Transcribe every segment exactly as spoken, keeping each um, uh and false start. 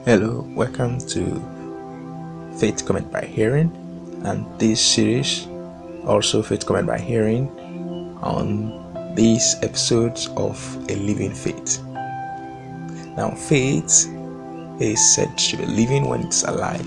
Hello, welcome to Faith Comment by Hearing, and this series also Faith Comment by Hearing on these episodes of A Living Faith. Now, faith is said to be living when it's alive.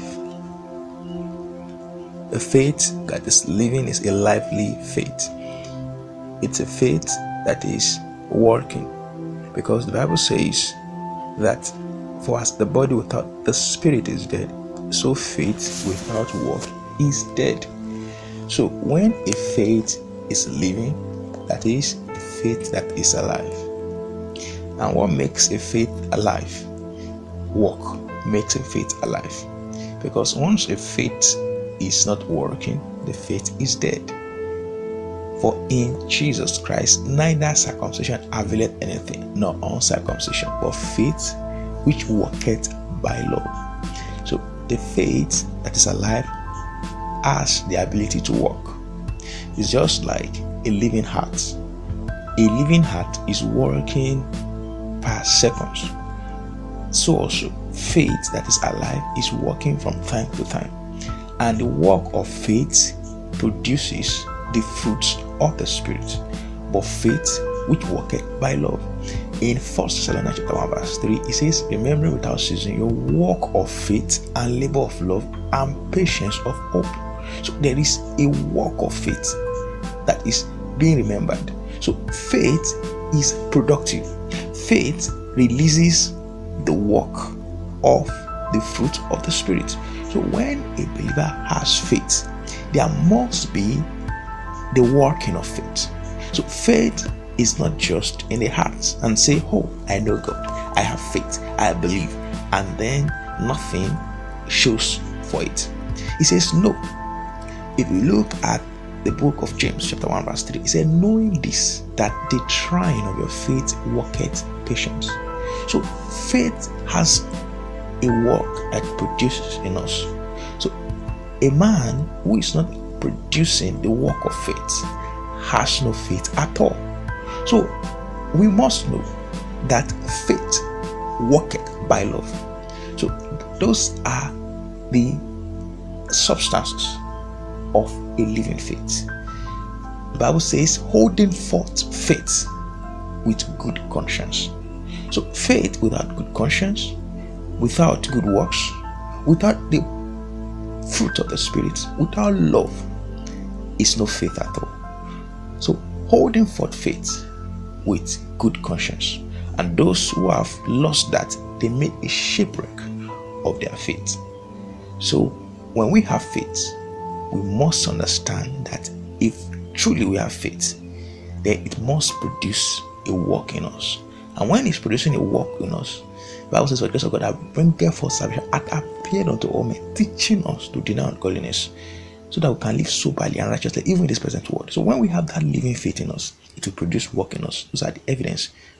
A faith that is living is a lively faith. It's a faith that is working, because the Bible says that for as the body without the spirit is dead, so faith without work is dead. So when a faith is living, that is a faith that is alive. And what makes a faith alive? Work makes a faith alive. Because once a faith is not working, the faith is dead. For in Jesus Christ neither circumcision availeth anything, nor uncircumcision, but faith which worketh by love. So the faith that is alive has the ability to work. It's just like a living heart. A living heart is working per seconds. So also faith that is alive is working from time to time. And the work of faith produces the fruits of the Spirit. But faith which worketh by love. In First Thessalonians chapter one verse three, it says, remembering without ceasing your work of faith and labor of love and patience of hope. So there is a work of faith that is being remembered. So faith is productive. Faith releases the work of the fruit of the Spirit. So when a believer has faith, there must be the working of faith. So faith is not just in the heart and say, oh, I know God, I have faith, I believe, and then nothing shows for it. He says no. If you look at the book of James chapter one verse three, he said, knowing this, that the trying of your faith worketh patience. So faith has a work that produces in us. So a man who is not producing the work of faith has no faith at all. So we must know that faith worketh by love. So those are the substances of a living faith. The Bible says, holding forth faith with good conscience. So faith without good conscience, without good works, without the fruit of the Spirit, without love, is no faith at all. So holding forth faith with good conscience. And those who have lost that, they made a shipwreck of their faith. So when we have faith, we must understand that if truly we have faith, then it must produce a work in us. And when it's producing a work in us, the Bible says, for the grace of God that bringeth forth salvation hath appeared unto all men, teaching us to deny ungodliness, so that we can live soberly and righteously even in this present world. So when we have that living faith in us, it will produce work in us. Those are the evidence